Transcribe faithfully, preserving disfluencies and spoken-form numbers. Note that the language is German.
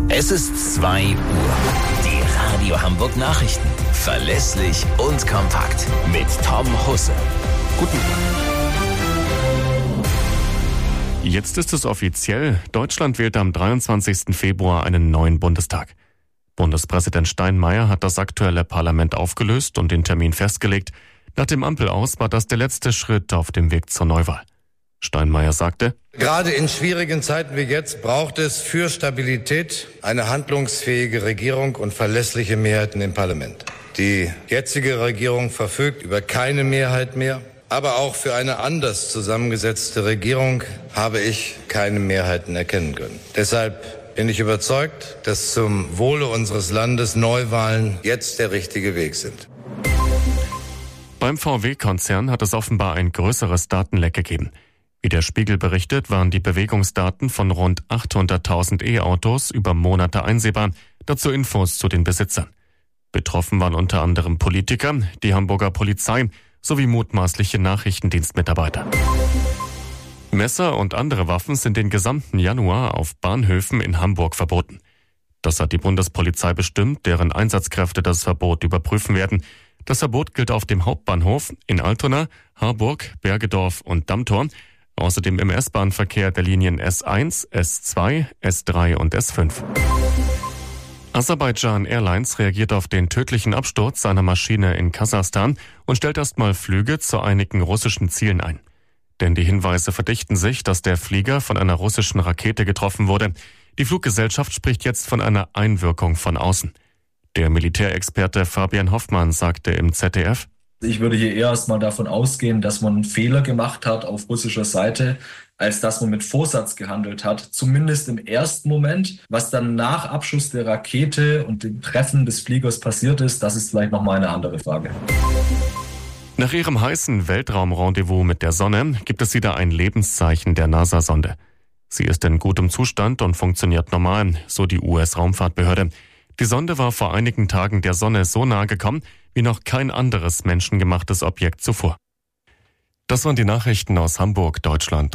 Es ist zwei Uhr. Die Radio Hamburg Nachrichten. Verlässlich und kompakt. Mit Tom Husse. Guten Morgen. Jetzt ist es offiziell. Deutschland wählt am dreiundzwanzigsten Februar einen neuen Bundestag. Bundespräsident Steinmeier hat das aktuelle Parlament aufgelöst und den Termin festgelegt. Nach dem Ampelaus war das der letzte Schritt auf dem Weg zur Neuwahl. Steinmeier sagte: Gerade in schwierigen Zeiten wie jetzt braucht es für Stabilität eine handlungsfähige Regierung und verlässliche Mehrheiten im Parlament. Die jetzige Regierung verfügt über keine Mehrheit mehr. Aber auch für eine anders zusammengesetzte Regierung habe ich keine Mehrheiten erkennen können. Deshalb bin ich überzeugt, dass zum Wohle unseres Landes Neuwahlen jetzt der richtige Weg sind. Beim V W-Konzern hat es offenbar ein größeres Datenleck gegeben. Wie der Spiegel berichtet, waren die Bewegungsdaten von rund achthunderttausend E-Autos über Monate einsehbar. Dazu Infos zu den Besitzern. Betroffen waren unter anderem Politiker, die Hamburger Polizei sowie mutmaßliche Nachrichtendienstmitarbeiter. Messer und andere Waffen sind den gesamten Januar auf Bahnhöfen in Hamburg verboten. Das hat die Bundespolizei bestimmt, deren Einsatzkräfte das Verbot überprüfen werden. Das Verbot gilt auf dem Hauptbahnhof in Altona, Harburg, Bergedorf und Dammtor, außerdem im S-Bahn-Verkehr der Linien S eins, S zwei, S drei und S fünf. Aserbaidschan Airlines reagiert auf den tödlichen Absturz seiner Maschine in Kasachstan und stellt erstmal Flüge zu einigen russischen Zielen ein. Denn die Hinweise verdichten sich, dass der Flieger von einer russischen Rakete getroffen wurde. Die Fluggesellschaft spricht jetzt von einer Einwirkung von außen. Der Militärexperte Fabian Hoffmann sagte im Z D F: Ich würde hier eher erstmal davon ausgehen, dass man einen Fehler gemacht hat auf russischer Seite, als dass man mit Vorsatz gehandelt hat, zumindest im ersten Moment. Was dann nach Abschuss der Rakete und dem Treffen des Fliegers passiert ist, das ist vielleicht nochmal eine andere Frage. Nach ihrem heißen Weltraumrendezvous mit der Sonne gibt es wieder ein Lebenszeichen der NASA-Sonde. Sie ist in gutem Zustand und funktioniert normal, so die U S-Raumfahrtbehörde. Die Sonde war vor einigen Tagen der Sonne so nahe gekommen wie noch kein anderes menschengemachtes Objekt zuvor. Das waren die Nachrichten aus Hamburg, Deutschland.